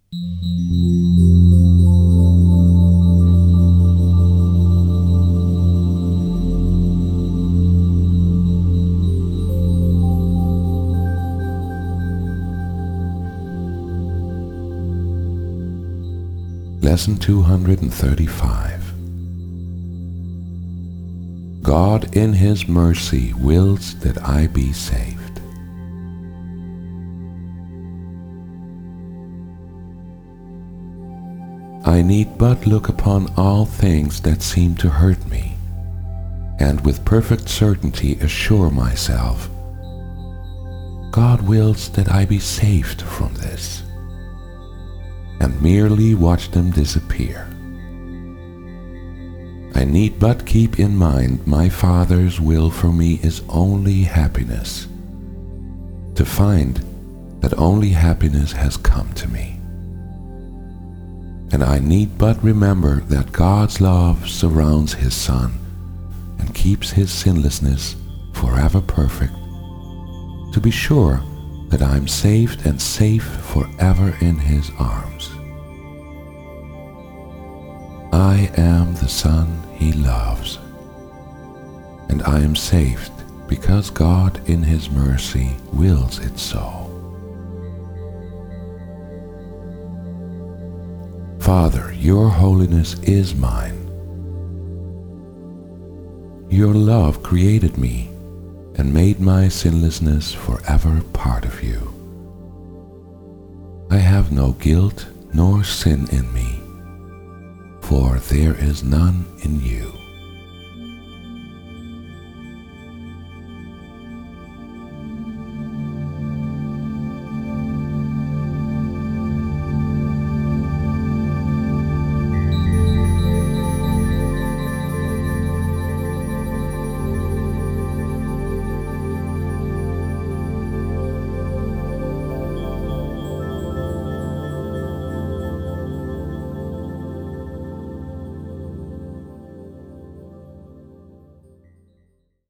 Lesson 235. God in His mercy wills that I be saved. I need but look upon all things that seem to hurt me, and with perfect certainty assure myself, God wills that I be saved from this, and merely watch them disappear. I need but keep in mind my Father's will for me is only happiness, to find that only happiness has come to me. And I need but remember that God's love surrounds His Son and keeps His sinlessness forever perfect, to be sure that I am saved and safe forever in His arms. I am the Son He loves, and I am saved because God in His mercy wills it so. Father, your holiness is mine. Your love created me and made my sinlessness forever part of you. I have no guilt nor sin in me, for there is none in you.